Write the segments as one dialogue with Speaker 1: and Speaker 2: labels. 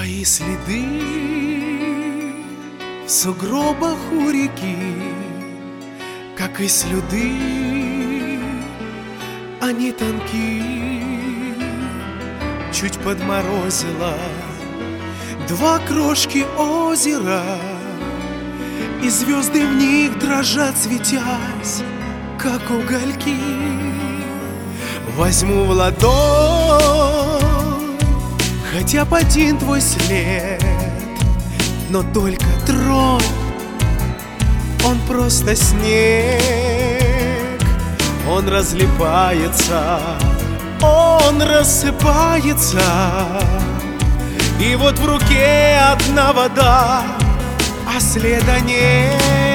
Speaker 1: Твои следы в сугробах у реки, как и слюды, они тонки. Чуть подморозило два крошки озера, и звезды в них дрожат, светясь, как угольки. Возьму в ладонь хотя бы один твой след, но только тронь, он просто снег. Он разлипается, он рассыпается, и вот в руке одна вода, а следа нет.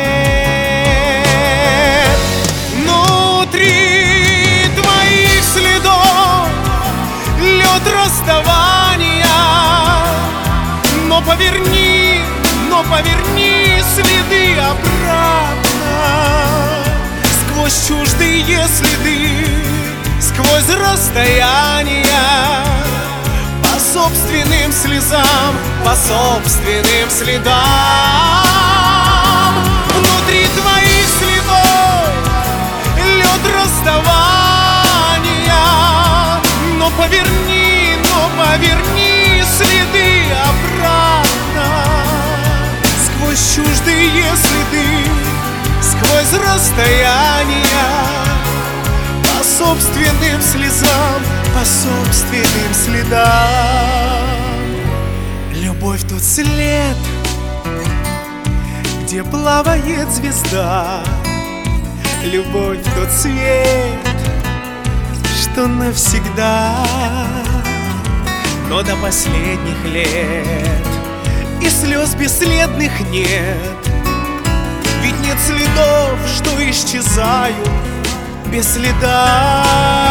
Speaker 1: Внутри твоих следов лед расставания, но поверни следы обратно. Сквозь чуждые следы, сквозь расстояния, по собственным слезам, по собственным следам. Внутри твоих следов лед расставания, но поверни следы обратно. Сквозь чуждые следы, сквозь расстояния, по собственным слезам, по собственным следам. Любовь тот след, где плавает звезда. Любовь тот свет, что навсегда. Но до последних лет и слез бесследных нет, ведь нет следов, что исчезают без следа.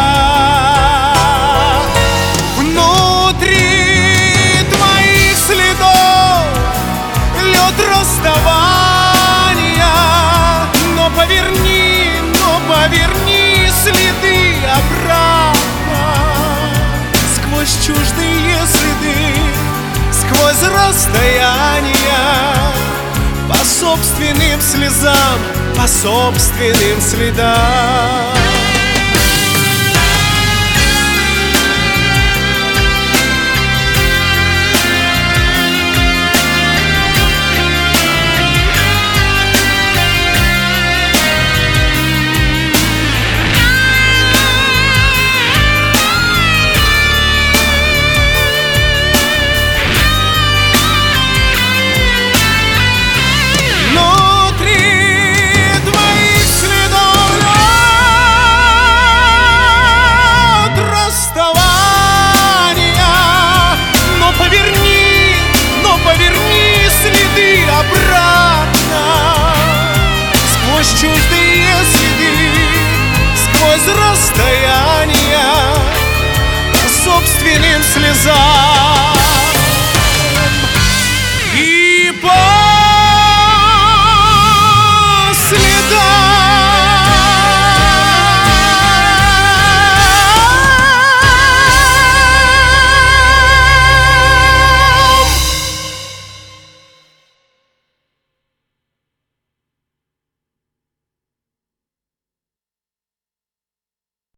Speaker 1: Внутри твоих следов лед расставания, но поверни следы обратно. Сквозь чуждые следы, сквозь расстояния, по собственным слезам, по собственным следам.